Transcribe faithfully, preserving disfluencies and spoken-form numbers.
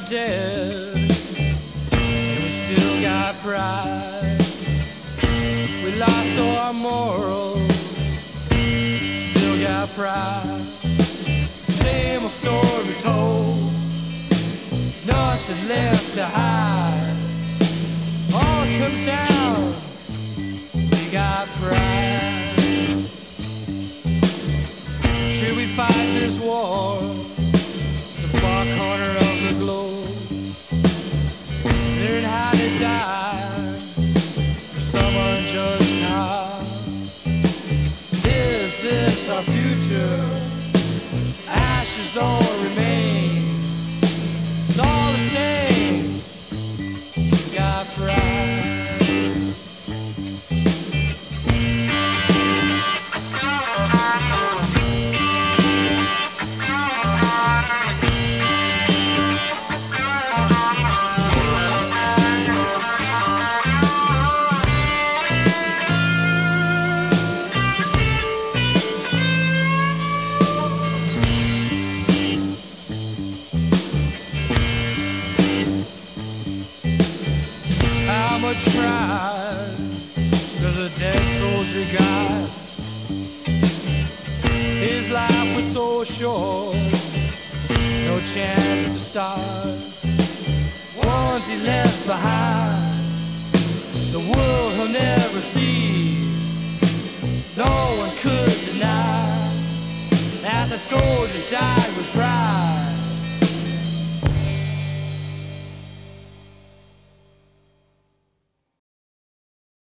dead, and we still got pride. We lost all our morals, still got pride. Same old story told, nothing left to hide. All comes down, we got pride. Should we fight this war? It's a far corner of the globe. Learn how to die for some unjust cause. Is this our future? Ashes all remain. It's all the same. We got pride. How much pride does a dead soldier got? His life was so short, no chance to start. Once he left behind, the world he'll never